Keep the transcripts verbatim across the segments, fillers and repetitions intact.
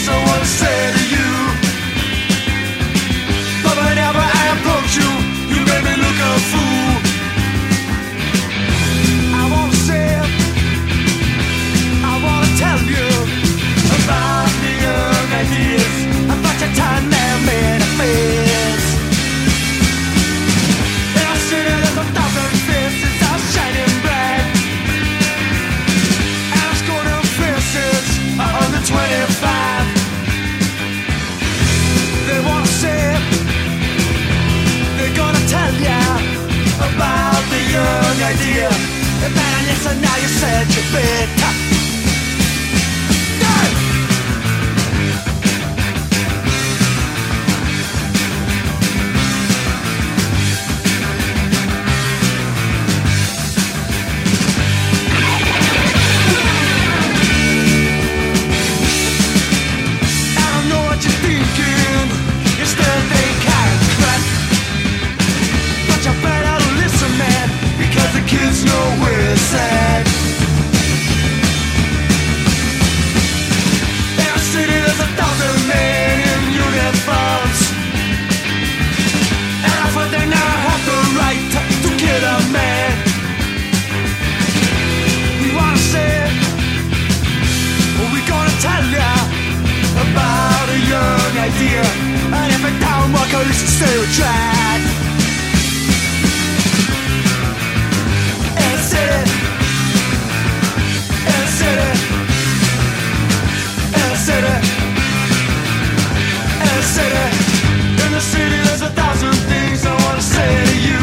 things I wanna say to you. But whenever I approach you, you make me look a fool. I wanna say, I wanna tell you about the young ideas, about your time there made a face. In a city there's a thousand faces all shining bright, and I'm scoring faces under twenty-five. They wanna say, they're gonna tell ya about the young idea. And man, listen now, you said you better. Kids know where it's at. In a city there's a thousand men in uniforms, and I thought they now have the right to, to kill a man. We wanna say, well, we gonna tell ya about a young idea, and if it don't work, at least stay with track. In the city there's a thousand things I wanna say to you.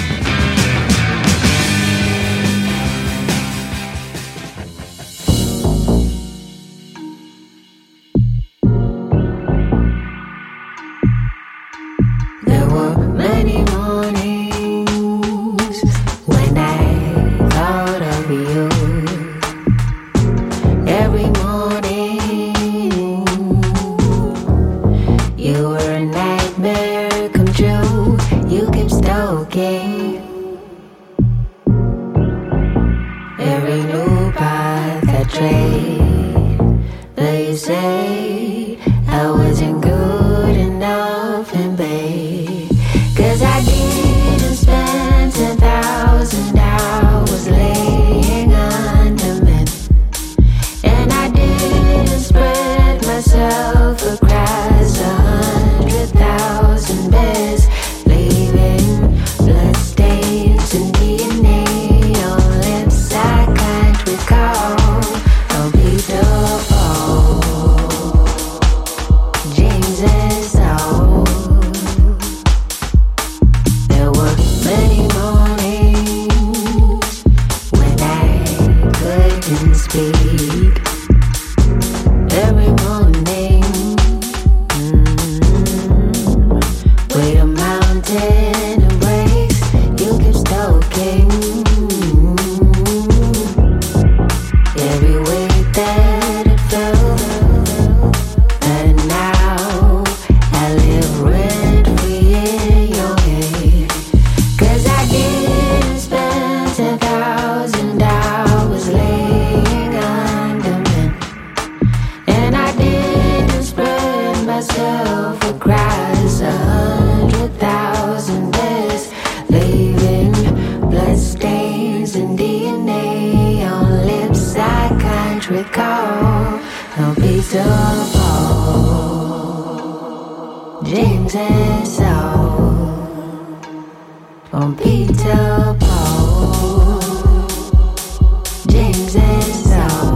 There were many mornings when I thought of you. Every morning you were a nightmare come true. You kept stalking every new path I trade. But you say I wasn't good enough in bed, 'cause I didn't spend ten thousand hours laying under men, and I didn't spread myself across a hundred thousand beds, leaving blood stains and D N A on lips I can't recall. I'll be the James is old. There were many mornings when I couldn't speak. Every morning, mm, with a mountain embrace, you keep stalking every way that it felt. And now I live rent-free in your head, 'cause I didn't spend ten thousand hours laying under men, and I didn't spread myself across a hundred thousand beds, leaving blood stains and D N A on lips I can't recall. No Peter Paul, James and Saul, on Peter Paul, James and Saul.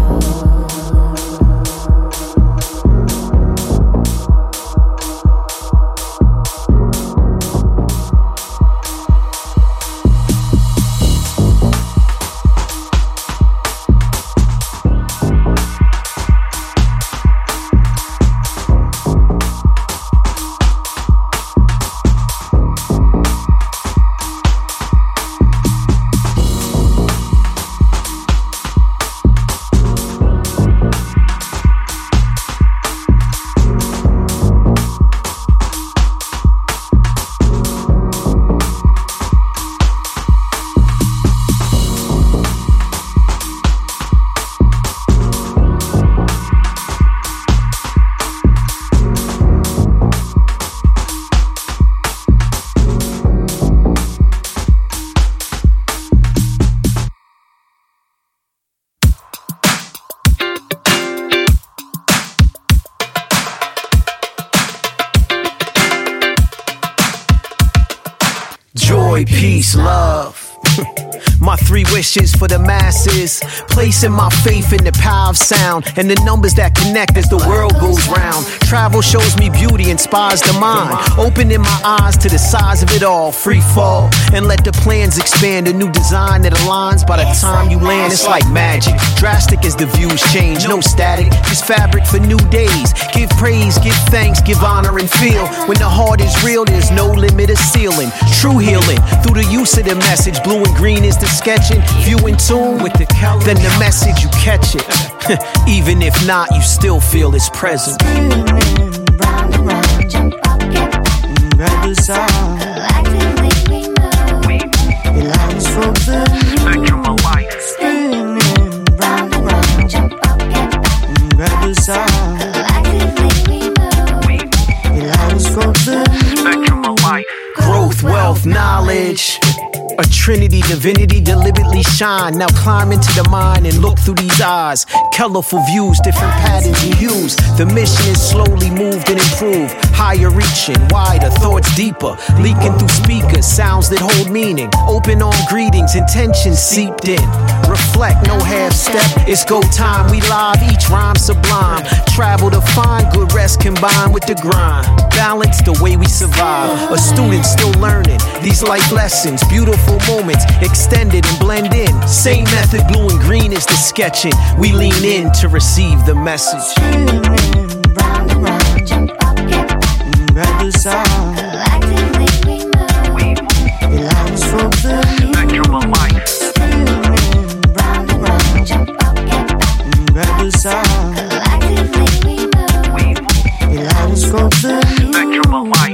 joy, peace, love. My three wishes for the masses, placing my faith in the power of sound and the numbers that connect as the world goes round. Travel shows me beauty, inspires the mind, opening my eyes to the size of it all. Free fall and let the plans expand, a new design that aligns. By the time you land, it's like magic, drastic as the views change. No static, just fabric for new days. Give praise, give thanks, give honor and feel. When the heart is real, there's no limit of ceiling. True healing through the use of the message. Blue and green is the sketching. If you in tune with the color, then the message, you catch it. Even if not, you still feel its presence. Spinning round and round, jump up, get up. Grab the sound. Actively we move. The lines for the Spectrum of life. spinning. Round and round, jump up, get up. Grab the sound. Actively we move. The lines for the Spectrum of life. Growth, wealth, knowledge. A trinity, divinity deliberately shine. Now climb into the mind and look through these eyes. Colorful views, different patterns and hues. The mission is slowly moved and improved. Higher reaching, wider, thoughts deeper. Leaking through speakers, sounds that hold meaning. Open arm greetings, intentions seeped in. Reflect, no half step, it's go time. We live, each rhyme sublime. Travel to find good rest combined with the grind. Balance the way we survive. A student still learning these life lessons. Beautiful moments extended and blend in. Same method, blue and green is the sketching. We lean in to receive the message. spinning. Round and round, jump up, get up. Grab the sound. Actively we move. The lines for the Spectrum of life. spinning. Round and round, jump up, get up. Grab the sound. Actively we move. The lines for the Spectrum of life.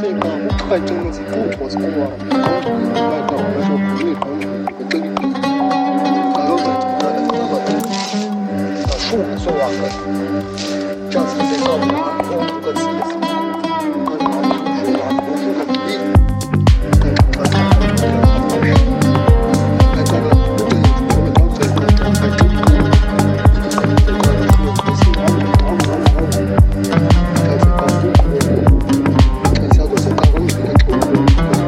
这个我快真的是不错是过啊，我来到我说不会帮助我这里，大家在这来这个啊，数数啊个，这次这个我我这个词是，我我数啊，我数个比，嗯，这个来这个这个我们当时在这里，这个这个这个是我们我们我们，在这个中国。小组是高工一个投入，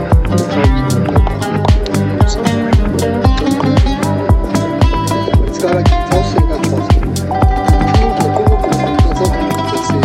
这个超市的超市，中国公共各种这些，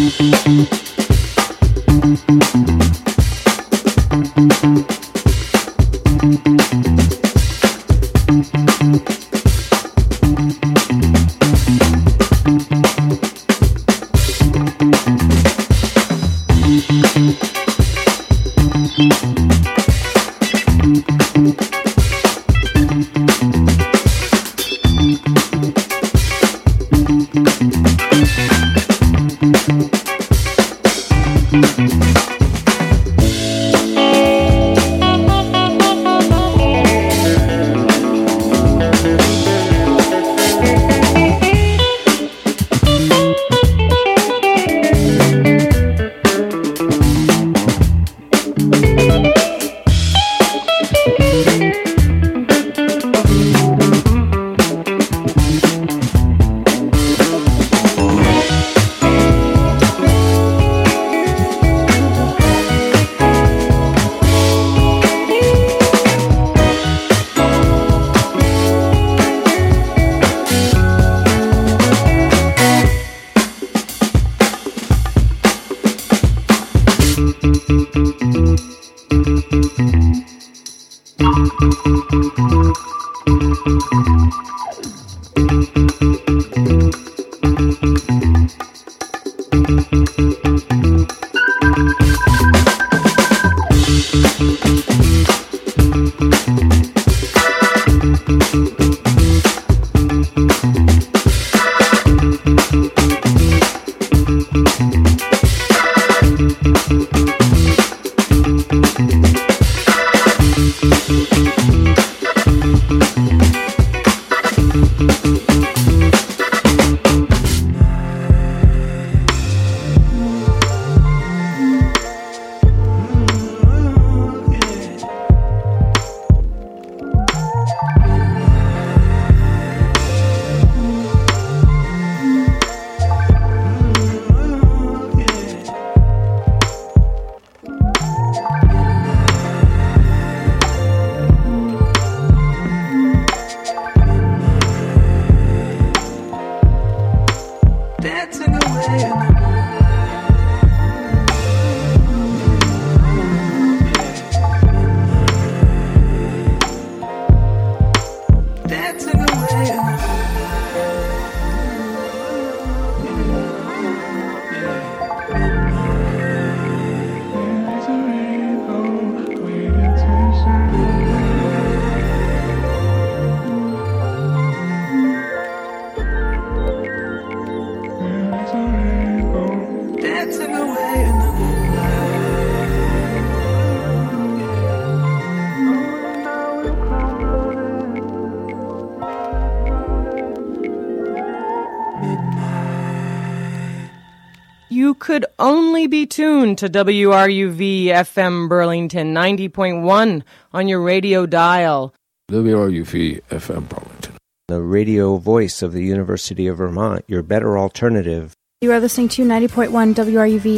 You could only be tuned to W R U V F M Burlington ninety point one on your radio dial. W R U V F M Burlington, the radio voice of the University of Vermont, your better alternative. You are listening to ninety point one W R U V